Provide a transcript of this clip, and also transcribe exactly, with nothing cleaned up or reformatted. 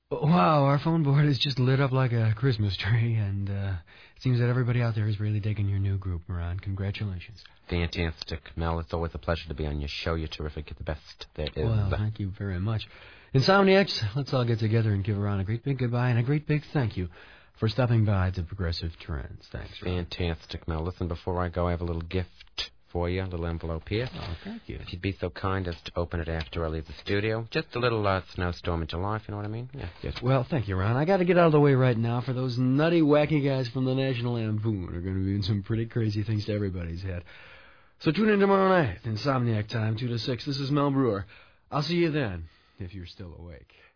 Wow, our phone board is just lit up like a Christmas tree, and uh, it seems that everybody out there is really digging your new group, Moran. Congratulations. Fantastic, Mel. It's always a pleasure to be on your show. You're terrific. You're the best there is. Well, thank you very much. Insomniacs, let's all get together and give Ron a great big goodbye and a great big thank you for stopping by the Progressive Trends. Thanks, Ron. Fantastic, Mel. Listen, before I go, I have a little gift for you, a little envelope here. Oh, thank you. If you'd be so kind as to open it after I leave the studio. Just a little uh, snowstorm in July, if you know what I mean. Yeah, yes. Well, thank you, Ron. I got to get out of the way right now, for those nutty, wacky guys from the National Lampoon are going to be doing some pretty crazy things to everybody's head. So tune in tomorrow night, Insomniac time, two to six. This is Mel Brewer. I'll see you then, if you're still awake.